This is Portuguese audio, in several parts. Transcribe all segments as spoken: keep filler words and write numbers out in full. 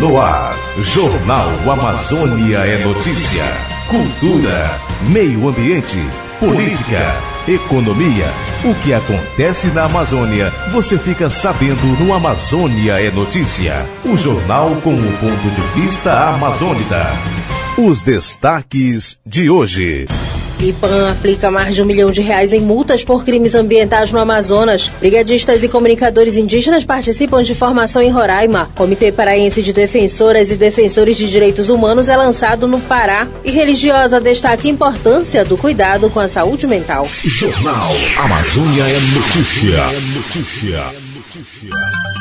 No ar, Jornal Amazônia é notícia, cultura, meio ambiente, política, economia. O que acontece na Amazônia, você fica sabendo no Amazônia é Notícia. O jornal com o ponto de vista amazônida. Os destaques de hoje. IPAM aplica mais de um milhão de reais em multas por crimes ambientais no Amazonas. Brigadistas e comunicadores indígenas participam de formação em Roraima. Comitê Paraense de Defensoras e Defensores de Direitos Humanos é lançado no Pará. E religiosa destaca a importância do cuidado com a saúde mental. Jornal Amazônia é Notícia. É notícia. Notícia.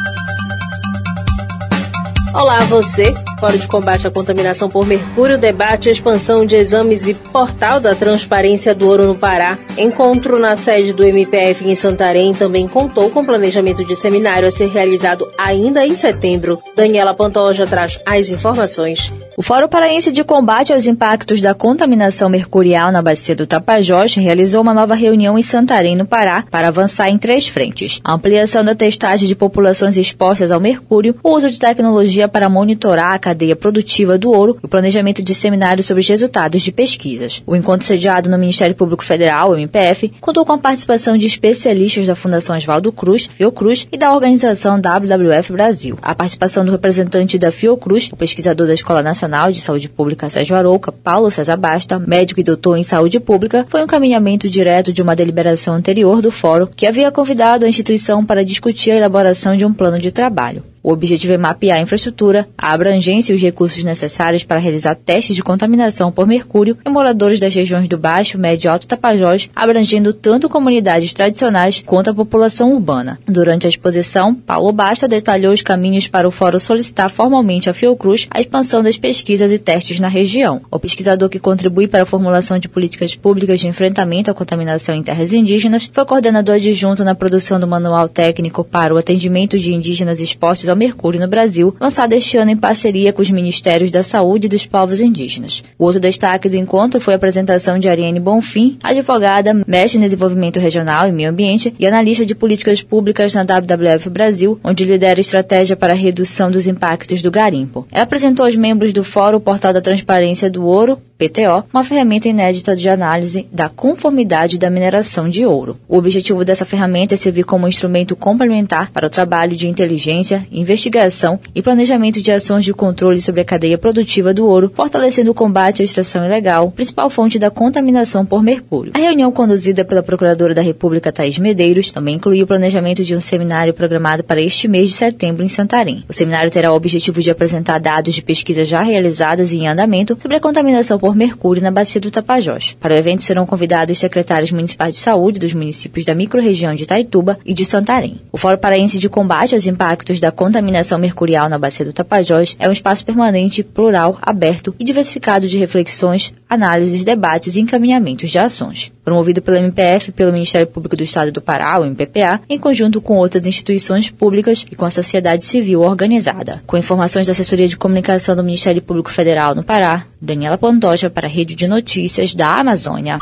Olá, você. Fórum de Combate à Contaminação por Mercúrio debate expansão de exames e portal da Transparência do Ouro no Pará. Encontro na sede do M P F em Santarém também contou com planejamento de seminário a ser realizado ainda em setembro. Daniela Pantoja traz as informações. O Fórum Paraense de Combate aos Impactos da Contaminação Mercurial na Bacia do Tapajós realizou uma nova reunião em Santarém, no Pará, para avançar em três frentes: a ampliação da testagem de populações expostas ao mercúrio, o uso de tecnologia para monitorar a cadeia produtiva do ouro e o planejamento de seminários sobre os resultados de pesquisas. O encontro sediado no Ministério Público Federal, o M P F, contou com a participação de especialistas da Fundação Oswaldo Cruz, Fiocruz, e da organização W W F Brasil. A participação do representante da Fiocruz, o pesquisador da Escola Nacional de Saúde Pública Sérgio Arouca, Paulo César Basta, médico e doutor em saúde pública, foi um encaminhamento direto de uma deliberação anterior do fórum, que havia convidado a instituição para discutir a elaboração de um plano de trabalho. O objetivo é mapear a infraestrutura, a abrangência e os recursos necessários para realizar testes de contaminação por mercúrio em moradores das regiões do Baixo, Médio e Alto Tapajós, abrangendo tanto comunidades tradicionais quanto a população urbana. Durante a exposição, Paulo Basta detalhou os caminhos para o fórum solicitar formalmente à Fiocruz a expansão das pesquisas e testes na região. O pesquisador que contribui para a formulação de políticas públicas de enfrentamento à contaminação em terras indígenas foi coordenador adjunto na produção do Manual Técnico para o Atendimento de Indígenas Expostos ao Mercúrio no Brasil, lançado este ano em parceria com os Ministérios da Saúde e dos Povos Indígenas. O outro destaque do encontro foi a apresentação de Ariane Bonfim, advogada, mestre em desenvolvimento regional e meio ambiente e analista de políticas públicas na W W F Brasil, onde lidera a estratégia para a redução dos impactos do garimpo. Ela apresentou aos membros do Fórum o Portal da Transparência do Ouro, P T O, uma ferramenta inédita de análise da conformidade da mineração de ouro. O objetivo dessa ferramenta é servir como um instrumento complementar para o trabalho de inteligência, investigação e planejamento de ações de controle sobre a cadeia produtiva do ouro, fortalecendo o combate à extração ilegal, principal fonte da contaminação por mercúrio. A reunião, conduzida pela Procuradora da República Thaís Medeiros, também incluiu o planejamento de um seminário programado para este mês de setembro em Santarém. O seminário terá o objetivo de apresentar dados de pesquisas já realizadas e em andamento sobre a contaminação por mercúrio na Bacia do Tapajós. Para o evento serão convidados secretários municipais de saúde dos municípios da microrregião de Itaituba e de Santarém. O Fórum Paraense de Combate aos Impactos da Contaminação Mercurial na Bacia do Tapajós é um espaço permanente, plural, aberto e diversificado de reflexões, análises, debates e encaminhamentos de ações. Promovido pelo M P F e pelo Ministério Público do Estado do Pará, o M P P A, em conjunto com outras instituições públicas e com a sociedade civil organizada. Com informações da Assessoria de Comunicação do Ministério Público Federal no Pará, Daniela Pantoja para a Rede de Notícias da Amazônia.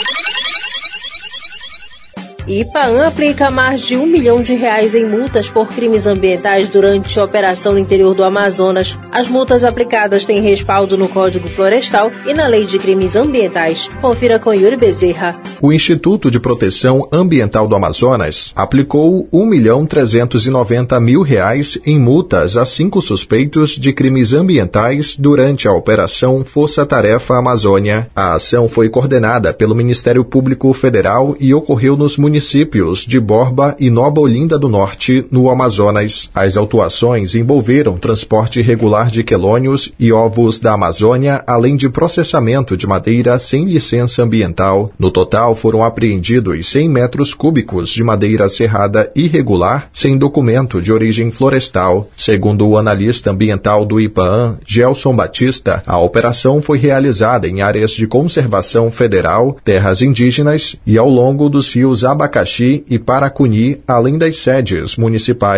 IPAM aplica mais de um milhão de reais em multas por crimes ambientais durante a operação no interior do Amazonas. As multas aplicadas têm respaldo no Código Florestal e na Lei de Crimes Ambientais. Confira com Yuri Bezerra. O Instituto de Proteção Ambiental do Amazonas aplicou um milhão trezentos e noventa mil reais em multas a cinco suspeitos de crimes ambientais durante a Operação Força Tarefa Amazônia. A ação foi coordenada pelo Ministério Público Federal e ocorreu nos municípios municípios de Borba e Nova Olinda do Norte, no Amazonas. As autuações envolveram transporte irregular de quelônios e ovos da Amazônia, além de processamento de madeira sem licença ambiental. No total, foram apreendidos cem metros cúbicos de madeira serrada irregular, sem documento de origem florestal. Segundo o analista ambiental do IPAM, Gelson Batista, a operação foi realizada em áreas de conservação federal, terras indígenas e ao longo dos rios Abacaxi e Paracuni, além das sedes municipais.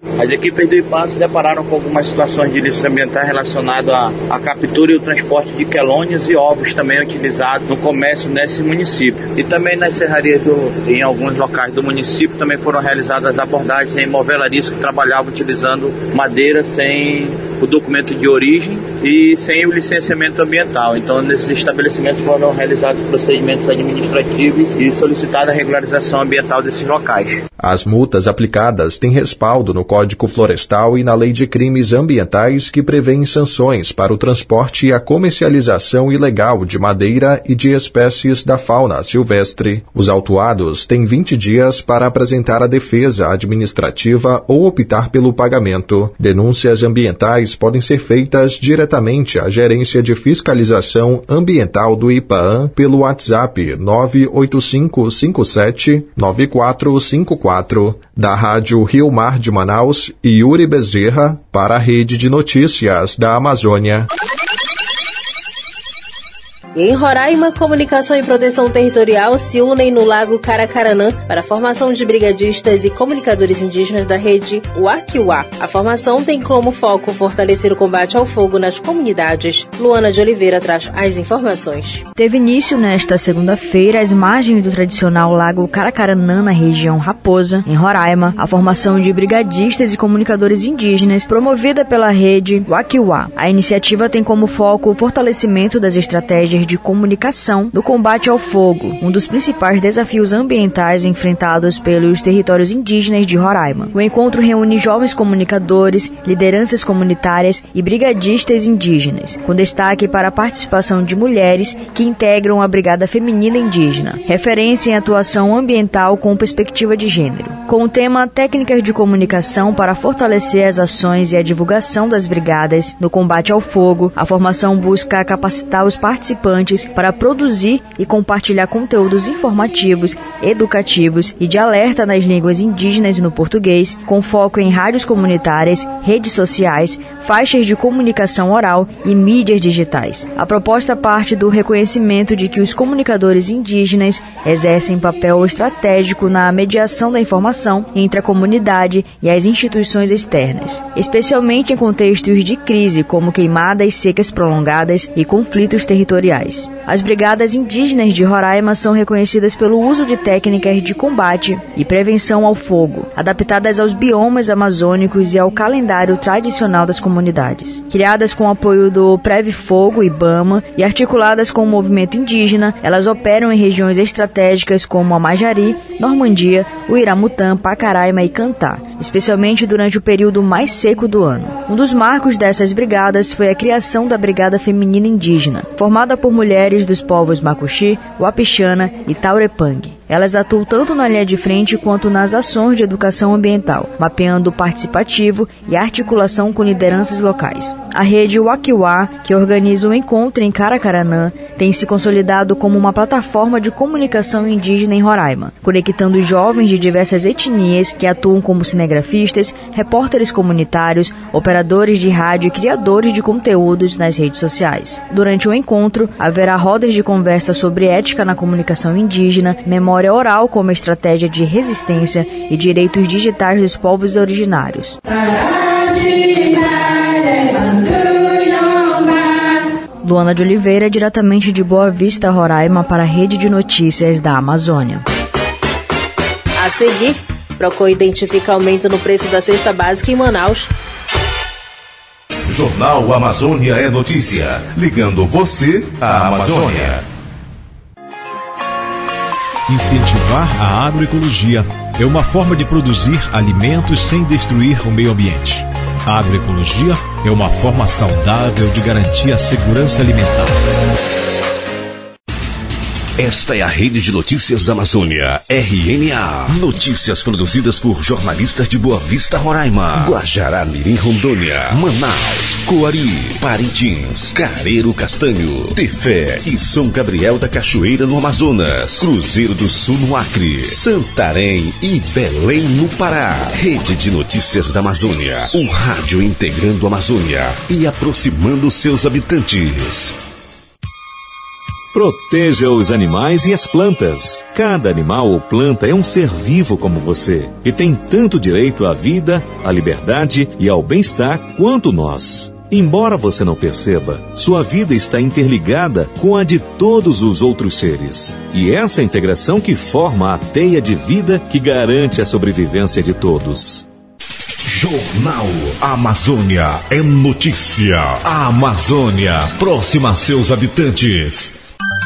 As equipes do I P A se depararam com algumas situações de ilícitos ambientais relacionadas à, à captura e o transporte de quelônios e ovos também utilizados no comércio nesse município. E também nas serrarias, do, em alguns locais do município, também foram realizadas abordagens em movelarias que trabalhavam utilizando madeira sem o documento de origem e sem o licenciamento ambiental. Então, nesses estabelecimentos foram realizados procedimentos administrativos e solicitada a regularização ambiental desses locais. As multas aplicadas têm respaldo no Código Florestal e na Lei de Crimes Ambientais, que prevêem sanções para o transporte e a comercialização ilegal de madeira e de espécies da fauna silvestre. Os autuados têm vinte dias para apresentar a defesa administrativa ou optar pelo pagamento. Denúncias ambientais podem ser feitas diretamente à Gerência de Fiscalização Ambiental do IPAAM pelo WhatsApp nove oito cinco cinco sete nove quatro cinco quatro, da Rádio Rio Mar de Manaus, Yuri Bezerra, para a Rede de Notícias da Amazônia. Em Roraima, Comunicação e Proteção Territorial se unem no Lago Caracaranã para a formação de brigadistas e comunicadores indígenas da rede Wakiwa. A formação tem como foco fortalecer o combate ao fogo nas comunidades. Luana de Oliveira traz as informações. Teve início nesta segunda-feira, às margens do tradicional Lago Caracaranã, na região Raposa, em Roraima, a formação de brigadistas e comunicadores indígenas promovida pela rede Wakiwa. A iniciativa tem como foco o fortalecimento das estratégias de comunicação do combate ao fogo, um dos principais desafios ambientais enfrentados pelos territórios indígenas de Roraima. O encontro reúne jovens comunicadores, lideranças comunitárias e brigadistas indígenas, com destaque para a participação de mulheres que integram a Brigada Feminina Indígena, referência em atuação ambiental com perspectiva de gênero. Com o tema Técnicas de Comunicação para fortalecer as ações e a divulgação das brigadas no combate ao fogo, a formação busca capacitar os participantes para produzir e compartilhar conteúdos informativos, educativos e de alerta nas línguas indígenas e no português, com foco em rádios comunitárias, redes sociais, faixas de comunicação oral e mídias digitais. A proposta parte do reconhecimento de que os comunicadores indígenas exercem papel estratégico na mediação da informação entre a comunidade e as instituições externas, especialmente em contextos de crise como queimadas secas prolongadas e conflitos territoriais. As brigadas indígenas de Roraima são reconhecidas pelo uso de técnicas de combate e prevenção ao fogo, adaptadas aos biomas amazônicos e ao calendário tradicional das comunidades. Criadas com o apoio do Preve Fogo e IBAMA e articuladas com o movimento indígena, elas operam em regiões estratégicas como Amajari, Normandia, Uiramutã, Pacaraima e Cantá, especialmente durante o período mais seco do ano. Um dos marcos dessas brigadas foi a criação da Brigada Feminina Indígena, formada por mulheres dos povos Macuxi, Wapixana e Taurepang. Elas atuam tanto na linha de frente quanto nas ações de educação ambiental, mapeando o participativo e a articulação com lideranças locais. A rede Wakiwa, que organiza o encontro em Caracaranã, tem se consolidado como uma plataforma de comunicação indígena em Roraima, conectando jovens de diversas etnias que atuam como cinegrafistas, repórteres comunitários, operadores de rádio e criadores de conteúdos nas redes sociais. Durante o encontro, haverá rodas de conversa sobre ética na comunicação indígena, memória oral como estratégia de resistência e direitos digitais dos povos originários. Luana de Oliveira, diretamente de Boa Vista, Roraima, para a Rede de Notícias da Amazônia. A seguir, Procon identifica aumento no preço da cesta básica em Manaus. Jornal Amazônia é notícia, ligando você à Amazônia. Incentivar a agroecologia é uma forma de produzir alimentos sem destruir o meio ambiente. A agroecologia é uma forma saudável de garantir a segurança alimentar. Esta é a Rede de Notícias da Amazônia, R N A. Notícias produzidas por jornalistas de Boa Vista, Roraima, Guajará-Mirim, Rondônia, Manaus, Coari, Parintins, Careiro Castanho, Tefé e São Gabriel da Cachoeira, no Amazonas, Cruzeiro do Sul, no Acre, Santarém e Belém, no Pará. Rede de Notícias da Amazônia, um rádio integrando a Amazônia e aproximando seus habitantes. Proteja os animais e as plantas. Cada animal ou planta é um ser vivo como você e tem tanto direito à vida, à liberdade e ao bem-estar quanto nós. Embora você não perceba, sua vida está interligada com a de todos os outros seres. E essa integração que forma a teia de vida que garante a sobrevivência de todos. Jornal Amazônia é notícia. A Amazônia, próxima a seus habitantes.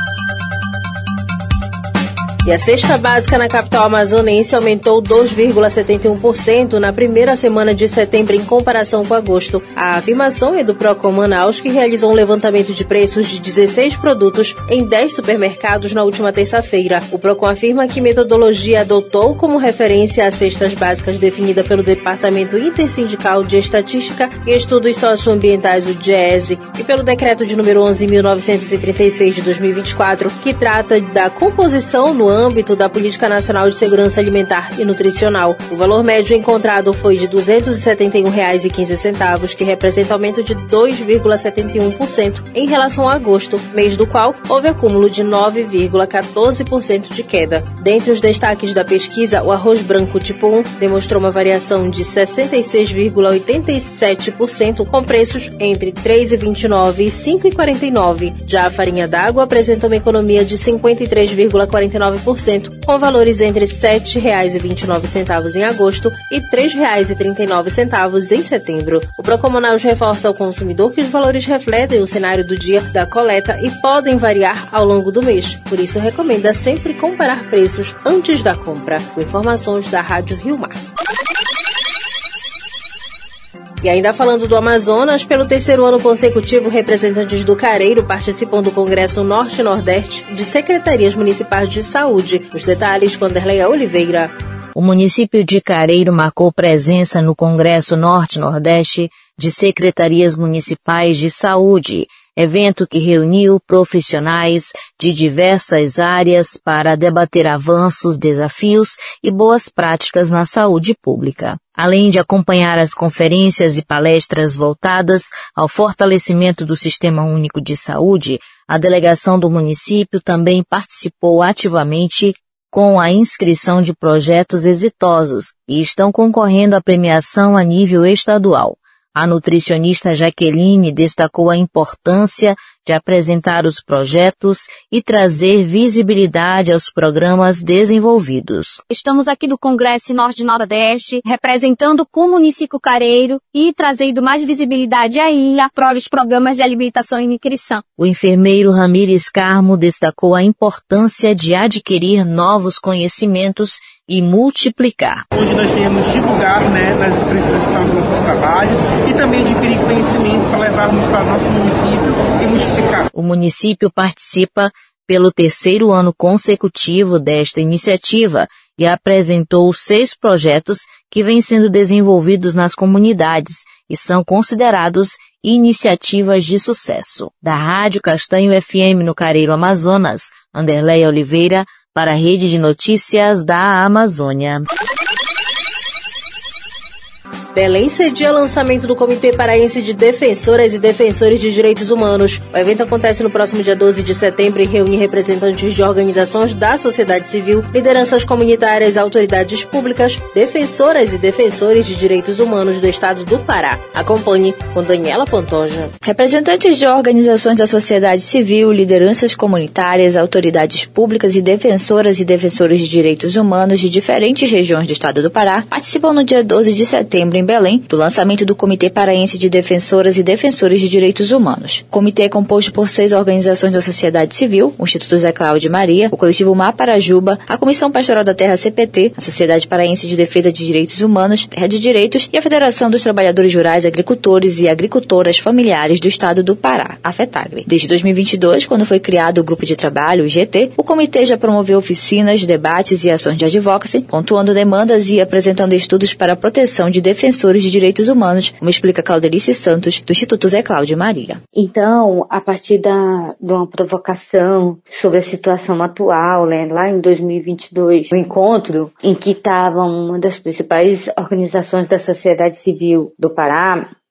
E a cesta básica na capital amazonense aumentou dois vírgula setenta e um por cento na primeira semana de setembro em comparação com agosto. A afirmação é do Procon Manaus, que realizou um levantamento de preços de dezesseis produtos em dez supermercados na última terça-feira. O Procon afirma que metodologia adotou como referência as cestas básicas definida pelo Departamento Intersindical de Estatística e Estudos Socioambientais, o DIESE, e pelo decreto de número onze mil novecentos e trinta e seis de dois mil e vinte e quatro, que trata da composição no âmbito da Política Nacional de Segurança Alimentar e Nutricional. O valor médio encontrado foi de duzentos e setenta e um reais e quinze centavos, que representa aumento de dois vírgula setenta e um por cento em relação a agosto, mês do qual houve acúmulo de nove vírgula quatorze por cento de queda. Dentre os destaques da pesquisa, o arroz branco tipo um demonstrou uma variação de sessenta e seis vírgula oitenta e sete por cento, com preços entre três reais e vinte e nove centavos e cinco reais e quarenta e nove centavos. Já a farinha d'água apresentou uma economia de cinquenta e três vírgula quarenta e nove por cento, com valores entre sete reais e vinte e nove centavos em agosto e três reais e trinta e nove centavos em setembro. O Procon Manaus reforça ao consumidor que os valores refletem o cenário do dia da coleta e podem variar ao longo do mês. Por isso, recomenda sempre comparar preços antes da compra. Com informações da Rádio Rio Mar. E ainda falando do Amazonas, pelo terceiro ano consecutivo, representantes do Careiro participam do Congresso Norte-Nordeste de Secretarias Municipais de Saúde. Os detalhes com Anderleia Oliveira. O município de Careiro marcou presença no Congresso Norte-Nordeste de Secretarias Municipais de Saúde, evento que reuniu profissionais de diversas áreas para debater avanços, desafios e boas práticas na saúde pública. Além de acompanhar as conferências e palestras voltadas ao fortalecimento do Sistema Único de Saúde, a delegação do município também participou ativamente com a inscrição de projetos exitosos e estão concorrendo à premiação a nível estadual. A nutricionista Jaqueline destacou a importância de apresentar os projetos e trazer visibilidade aos programas desenvolvidos. Estamos aqui no Congresso Norte-Nordeste, representando com o município Careiro e trazendo mais visibilidade ainda para os programas de alimentação e nutrição. O enfermeiro Ramires Carmo destacou a importância de adquirir novos conhecimentos e multiplicar. Onde nós temos divulgar, né, nas empresas os nossos trabalhos e também adquirir conhecimento para levarmos para o nosso município e multiplicar. O município participa pelo terceiro ano consecutivo desta iniciativa e apresentou seis projetos que vêm sendo desenvolvidos nas comunidades e são considerados iniciativas de sucesso. Da Rádio Castanho F M no Careiro Amazonas, Anderleia Oliveira, para a Rede de Notícias da Amazônia. Belém cedia lançamento do Comitê Paraense de Defensoras e Defensores de Direitos Humanos. O evento acontece no próximo dia doze de setembro e reúne representantes de organizações da sociedade civil, lideranças comunitárias, autoridades públicas, defensoras e defensores de direitos humanos do estado do Pará. Acompanhe com Daniela Pantoja. Representantes de organizações da sociedade civil, lideranças comunitárias, autoridades públicas e defensoras e defensores de direitos humanos de diferentes regiões do estado do Pará participam no dia doze de setembro em Belém, do lançamento do Comitê Paraense de Defensoras e Defensores de Direitos Humanos. O comitê é composto por seis organizações da sociedade civil, o Instituto Zé Cláudio Maria, o Coletivo Maparajuba, a Comissão Pastoral da Terra C P T, a Sociedade Paraense de Defesa de Direitos Humanos, Terra de Direitos e a Federação dos Trabalhadores Rurais, Agricultores e Agricultoras Familiares do Estado do Pará, a FETAGRE. Desde dois mil e vinte e dois, quando foi criado o Grupo de Trabalho, o I G T, o comitê já promoveu oficinas, debates e ações de advocacy, pontuando demandas e apresentando estudos para a proteção de defensores defensores de direitos humanos, como explica Claudelice Santos, do Instituto Zé Cláudio Maria. Então, a partir da, de uma provocação sobre a situação atual, né, lá em dois mil e vinte e dois, um encontro em que estava uma das principais organizações da sociedade civil do Pará,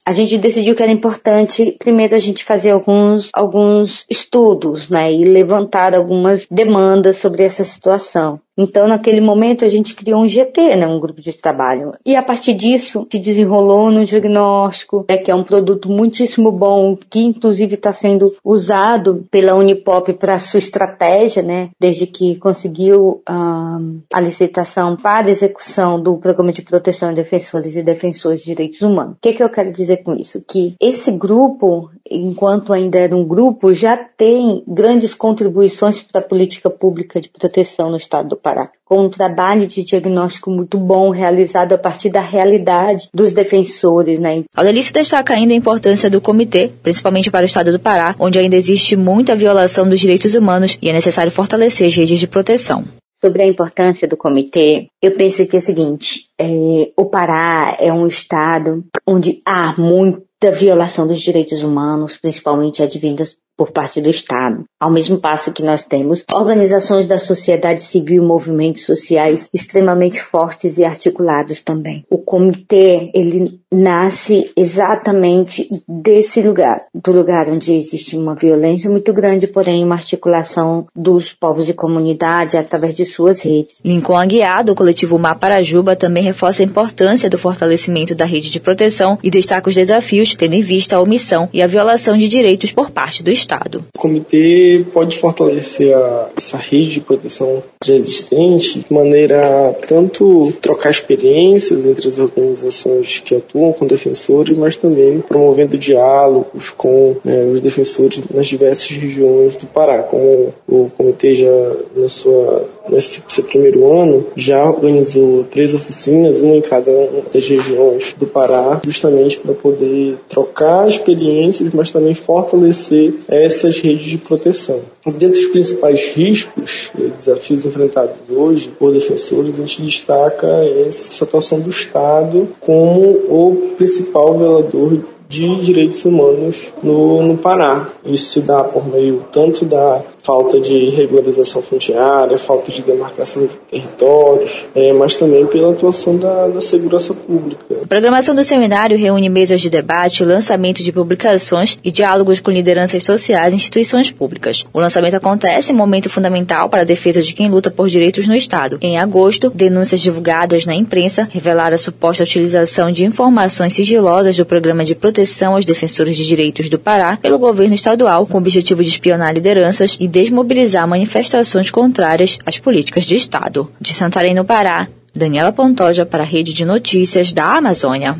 a gente decidiu que era importante, primeiro, a gente fazer alguns, alguns estudos, né, e levantar algumas demandas sobre essa situação. Então, naquele momento, a gente criou um G T, né, um grupo de trabalho. E a partir disso, se desenrolou no diagnóstico, né, que é um produto muitíssimo bom, que inclusive está sendo usado pela Unipop para sua estratégia, né, desde que conseguiu um, a licitação para a execução do Programa de Proteção de Defensores e Defensores de Direitos Humanos. O que, que eu quero dizer com isso? Que esse grupo, enquanto ainda era um grupo, já tem grandes contribuições para a política pública de proteção no estado do Pará, com um trabalho de diagnóstico muito bom realizado a partir da realidade dos defensores, né? Aldelice destaca ainda a importância do comitê, principalmente para o estado do Pará, onde ainda existe muita violação dos direitos humanos e é necessário fortalecer as redes de proteção. Sobre a importância do comitê, eu penso que é o seguinte, é, o Pará é um estado onde há muita violação dos direitos humanos, principalmente advindas por parte do Estado. Ao mesmo passo que nós temos organizações da sociedade civil, movimentos sociais extremamente fortes e articulados também. O comitê, ele nasce exatamente desse lugar, do lugar onde existe uma violência muito grande, porém uma articulação dos povos de comunidade através de suas redes. Lincoln Aguiar, do coletivo Maparajuba, também reforça a importância do fortalecimento da rede de proteção e destaca os desafios, tendo em vista a omissão e a violação de direitos por parte do Estado. O comitê pode fortalecer a, essa rede de proteção já existente de maneira a tanto trocar experiências entre as organizações que atuam com defensores, mas também promovendo diálogos com é, os defensores nas diversas regiões do Pará. Como o comitê já na sua nesse seu primeiro ano já organizou três oficinas, uma em cada uma das regiões do Pará, justamente para poder trocar experiências, mas também fortalecer essas redes de proteção. Dentre os principais riscos e desafios enfrentados hoje por defensores, a gente destaca essa atuação do Estado como o principal violador de direitos humanos no, no Pará. Isso se dá por meio tanto da falta de regularização fundiária, falta de demarcação de territórios, é, mas também pela atuação da, da segurança pública. A programação do seminário reúne mesas de debate, lançamento de publicações e diálogos com lideranças sociais e instituições públicas. O lançamento acontece em momento fundamental para a defesa de quem luta por direitos no Estado. Em agosto, denúncias divulgadas na imprensa revelaram a suposta utilização de informações sigilosas do Programa de Proteção aos Defensores de Direitos do Pará pelo governo estadual, com o objetivo de espionar lideranças e desmobilizar manifestações contrárias às políticas de Estado. De Santarém, no Pará, Daniela Pantoja para a Rede de Notícias da Amazônia.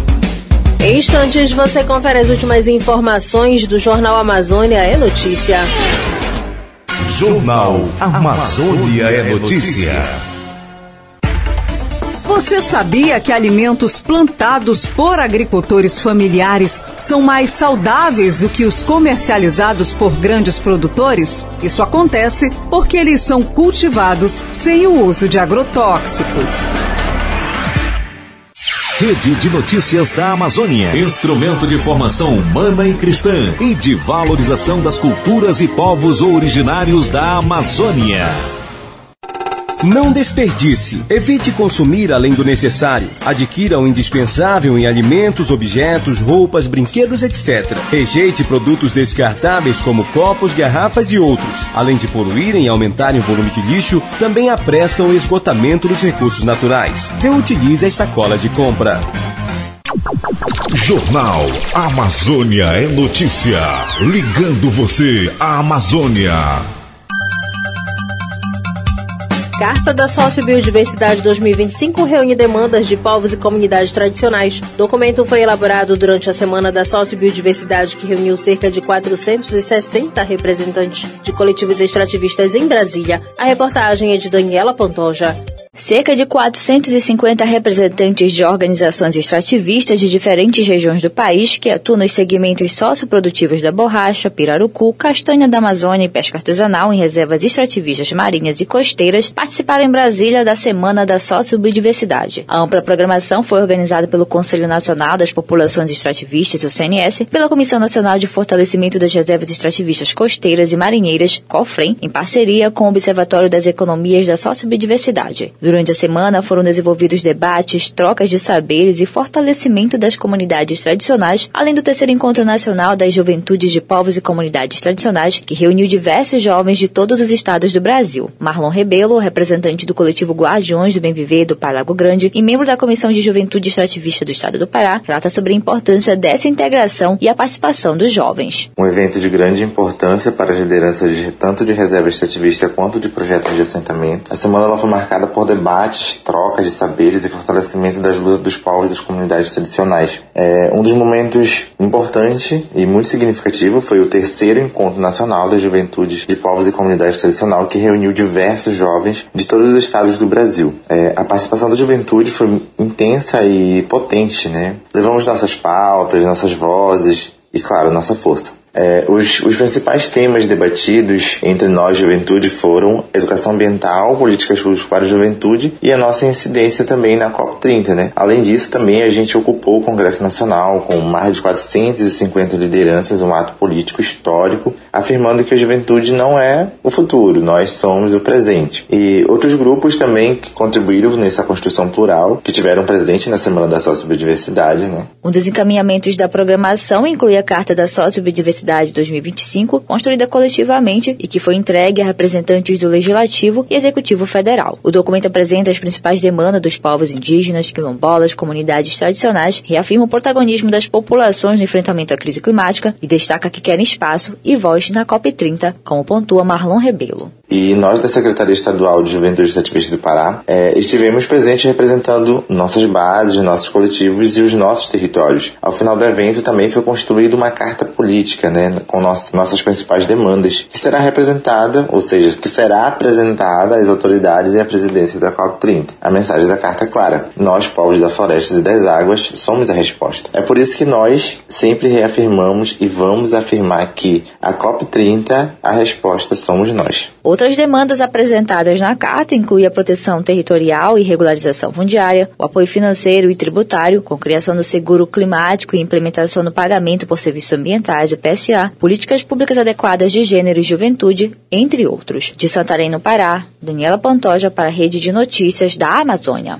Em instantes, você confere as últimas informações do Jornal Amazônia é Notícia. Jornal Amazônia é Notícia. Você sabia que alimentos plantados por agricultores familiares são mais saudáveis do que os comercializados por grandes produtores? Isso acontece porque eles são cultivados sem o uso de agrotóxicos. Rede de Notícias da Amazônia. Instrumento de formação humana e cristã e de valorização das culturas e povos originários da Amazônia. Não desperdice. Evite consumir além do necessário. Adquira o indispensável em alimentos, objetos, roupas, brinquedos, etcétera. Rejeite produtos descartáveis como copos, garrafas e outros. Além de poluírem e aumentarem o volume de lixo, também apressam o esgotamento dos recursos naturais. Reutilize as sacolas de compra. Jornal Amazônia é Notícia. Ligando você à Amazônia. Carta da Sociobiodiversidade dois mil e vinte e cinco reúne demandas de povos e comunidades tradicionais. O documento foi elaborado durante a Semana da Sociobiodiversidade, que reuniu cerca de quatrocentos e sessenta representantes de coletivos extrativistas em Brasília. A reportagem é de Daniela Pantoja. Cerca de quatrocentos e cinquenta representantes de organizações extrativistas de diferentes regiões do país que atuam nos segmentos socioprodutivos da borracha, pirarucu, castanha da Amazônia e pesca artesanal em reservas extrativistas marinhas e costeiras participaram em Brasília da Semana da Sociobiodiversidade. A ampla programação foi organizada pelo Conselho Nacional das Populações Extrativistas, o C N S, pela Comissão Nacional de Fortalecimento das Reservas Extrativistas Costeiras e Marinheiras, COFREM, em parceria com o Observatório das Economias da Sociobiodiversidade. Durante a semana foram desenvolvidos debates, trocas de saberes e fortalecimento das comunidades tradicionais, além do terceiro Encontro Nacional das Juventudes de Povos e Comunidades Tradicionais, que reuniu diversos jovens de todos os estados do Brasil. Marlon Rebelo, representante do coletivo Guardiões do Bem Viver do Pará Lago Grande e membro da Comissão de Juventude Extrativista do Estado do Pará, relata sobre a importância dessa integração e a participação dos jovens. Um evento de grande importância para as lideranças de, tanto de reserva extrativista quanto de projetos de assentamento. A semana ela foi marcada por debates, trocas de saberes e fortalecimento das lutas dos povos e das comunidades tradicionais. É, um dos momentos importantes e muito significativo foi o terceiro Encontro Nacional das Juventudes de Povos e Comunidades Tradicionais, que reuniu diversos jovens de todos os estados do Brasil. É, a participação da juventude foi intensa e potente, né? Levamos nossas pautas, nossas vozes e, claro, nossa força. É, os, os principais temas debatidos entre nós, juventude, foram educação ambiental, políticas públicas para a juventude e a nossa incidência também na COP trinta, né? Além disso, também a gente ocupou o Congresso Nacional com mais de quatrocentas e cinquenta lideranças, um ato político histórico, afirmando que a juventude não é o futuro, nós somos o presente. E outros grupos também que contribuíram nessa construção plural, que tiveram presente na Semana da Sociobiodiversidade, né? Um dos encaminhamentos da programação inclui a Carta da Sociobiodiversidade dois mil e vinte e cinco, construída coletivamente e que foi entregue a representantes do Legislativo e Executivo Federal. O documento apresenta as principais demandas dos povos indígenas, quilombolas, comunidades tradicionais, reafirma o protagonismo das populações no enfrentamento à crise climática e destaca que querem espaço e voz na COP trinta, como pontua Marlon Rebelo. E nós da Secretaria Estadual de Juventude Extrativista do Pará é, estivemos presentes representando nossas bases, nossos coletivos e os nossos territórios. Ao final do evento também foi construída uma carta política, né, com nossas, nossas principais demandas, que será representada, ou seja, que será apresentada às autoridades e à presidência da COP trinta. A mensagem da carta é clara: nós, povos da floresta e das águas, somos a resposta. É por isso que nós sempre reafirmamos e vamos afirmar que a COP trinta, a resposta somos nós. Outras demandas apresentadas na carta incluem a proteção territorial e regularização fundiária, o apoio financeiro e tributário, com criação do seguro climático e implementação do pagamento por serviços ambientais, o P S A, políticas públicas adequadas de gênero e juventude, entre outros. De Santarém, no Pará, Daniela Pantoja para a Rede de Notícias da Amazônia.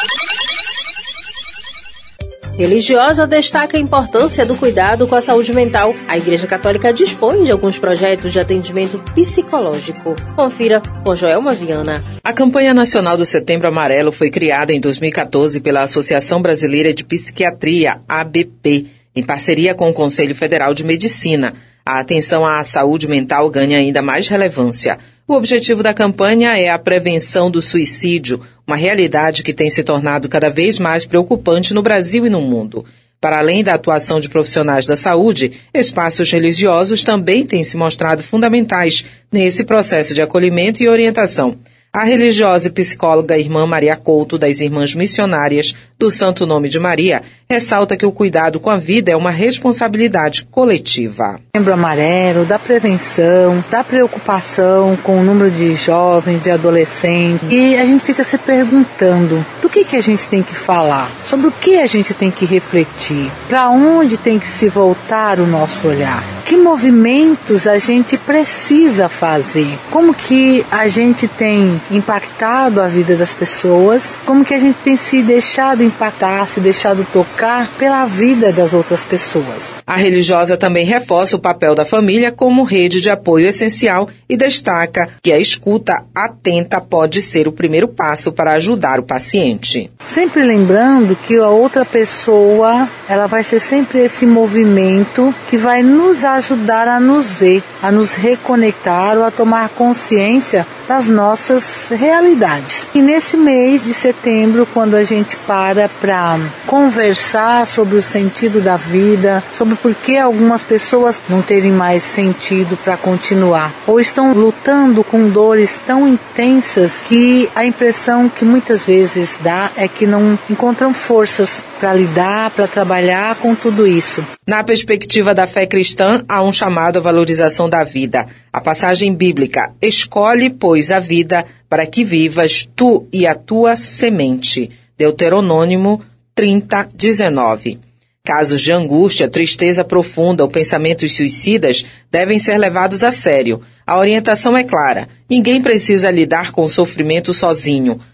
Religiosa destaca a importância do cuidado com a saúde mental. A Igreja Católica dispõe de alguns projetos de atendimento psicológico. Confira com Joelma Viana. A campanha nacional do Setembro Amarelo foi criada em dois mil e quatorze pela Associação Brasileira de Psiquiatria, A B P, em parceria com o Conselho Federal de Medicina. A atenção à saúde mental ganha ainda mais relevância. O objetivo da campanha é a prevenção do suicídio, uma realidade que tem se tornado cada vez mais preocupante no Brasil e no mundo. Para além da atuação de profissionais da saúde, espaços religiosos também têm se mostrado fundamentais nesse processo de acolhimento e orientação. A religiosa e psicóloga irmã Maria Couto, das Irmãs Missionárias do Santo Nome de Maria, ressalta que o cuidado com a vida é uma responsabilidade coletiva. Setembro Amarelo, da prevenção, da preocupação com o número de jovens, de adolescentes. E a gente fica se perguntando do que, que a gente tem que falar, sobre o que a gente tem que refletir, para onde tem que se voltar o nosso olhar. Que movimentos a gente precisa fazer? Como que a gente tem impactado a vida das pessoas? Como que a gente tem se deixado impactar, se deixado tocar pela vida das outras pessoas? A religiosa também reforça o papel da família como rede de apoio essencial e destaca que a escuta atenta pode ser o primeiro passo para ajudar o paciente. Sempre lembrando que a outra pessoa, ela vai ser sempre esse movimento que vai nos ajudar a nos ver, a nos reconectar ou a tomar consciência das nossas realidades. E nesse mês de setembro, quando a gente para para conversar sobre o sentido da vida, sobre por que algumas pessoas não terem mais sentido para continuar, ou estão lutando com dores tão intensas que a impressão que muitas vezes dá é que não encontram forças para lidar, para trabalhar com tudo isso. Na perspectiva da fé cristã, há um chamado à valorização da vida. A passagem bíblica: escolhe, pois, a vida para que vivas tu e a tua semente. Deuteronômio trinta, dezenove. Casos de angústia, tristeza profunda ou pensamentos suicidas devem ser levados a sério. A orientação é clara: ninguém precisa lidar com o sofrimento sozinho.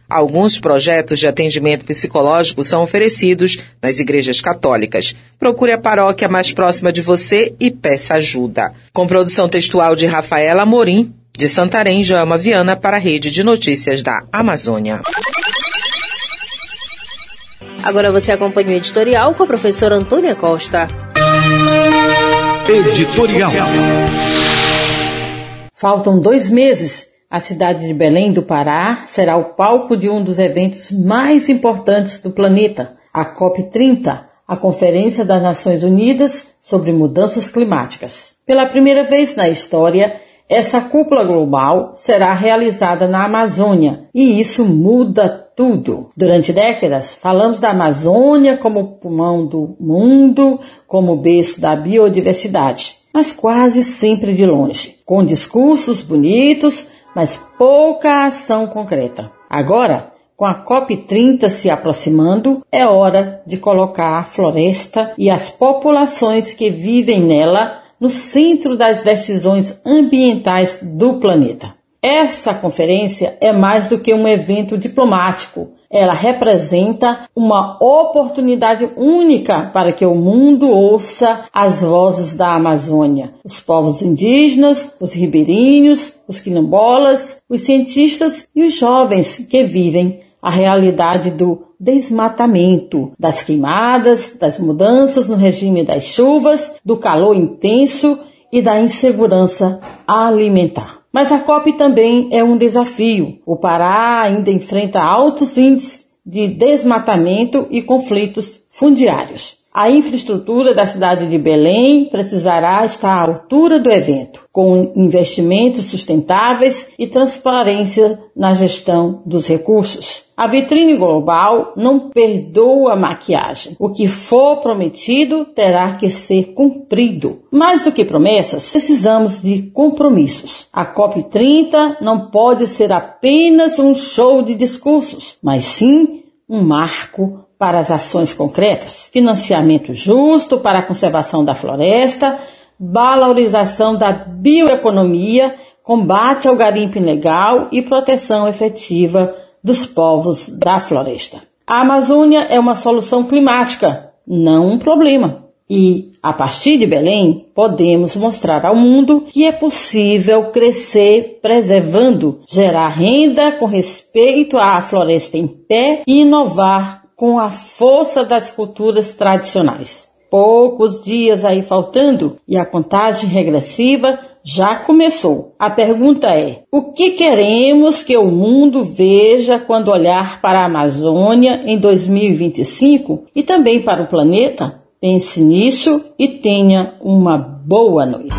Alguns projetos de atendimento psicológico são oferecidos nas igrejas católicas. Procure a paróquia mais próxima de você e peça ajuda. Com produção textual de Rafaela Amorim, de Santarém, Joelma Viana, para a Rede de Notícias da Amazônia. Agora você acompanha o editorial com a professora Antônia Costa. Editorial. Faltam dois meses. A cidade de Belém do Pará será o palco de um dos eventos mais importantes do planeta, a COP trinta, a Conferência das Nações Unidas sobre Mudanças Climáticas. Pela primeira vez na história, essa cúpula global será realizada na Amazônia, e isso muda tudo. Durante décadas, falamos da Amazônia como pulmão do mundo, como berço da biodiversidade, mas quase sempre de longe, com discursos bonitos, mas pouca ação concreta. Agora, com a COP trinta se aproximando, é hora de colocar a floresta e as populações que vivem nela no centro das decisões ambientais do planeta. Essa conferência é mais do que um evento diplomático. Ela representa uma oportunidade única para que o mundo ouça as vozes da Amazônia, os povos indígenas, os ribeirinhos, os quilombolas, os cientistas e os jovens que vivem a realidade do desmatamento, das queimadas, das mudanças no regime das chuvas, do calor intenso e da insegurança alimentar. Mas a COP também é um desafio. O Pará ainda enfrenta altos índices de desmatamento e conflitos fundiários. A infraestrutura da cidade de Belém precisará estar à altura do evento, com investimentos sustentáveis e transparência na gestão dos recursos. A vitrine global não perdoa a maquiagem. O que for prometido terá que ser cumprido. Mais do que promessas, precisamos de compromissos. A COP trinta não pode ser apenas um show de discursos, mas sim um marco para as ações concretas, financiamento justo para a conservação da floresta, valorização da bioeconomia, combate ao garimpo ilegal e proteção efetiva dos povos da floresta. A Amazônia é uma solução climática, não um problema. E, a partir de Belém, podemos mostrar ao mundo que é possível crescer preservando, gerar renda com respeito à floresta em pé e inovar com a força das culturas tradicionais. Poucos dias aí faltando e a contagem regressiva já começou. A pergunta é: o que queremos que o mundo veja quando olhar para a Amazônia em dois mil e vinte e cinco e também para o planeta? Pense nisso e tenha uma boa noite.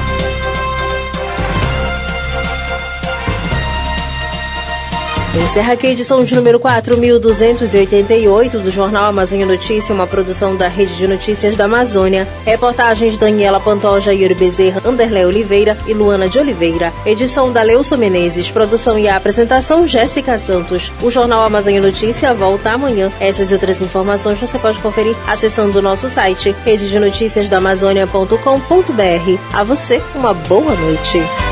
Encerra aqui a edição de número quatro mil duzentos e oitenta e oito do Jornal Amazônia Notícia, uma produção da Rede de Notícias da Amazônia. Reportagens Daniela Pantoja, Yuri Bezerra, Anderlé Oliveira e Luana de Oliveira. Edição da Leusa Menezes, produção e apresentação Jéssica Santos. O Jornal Amazônia Notícia volta amanhã. Essas e outras informações você pode conferir acessando o nosso site rede de notícias da amazônia ponto com ponto br. A você, uma boa noite.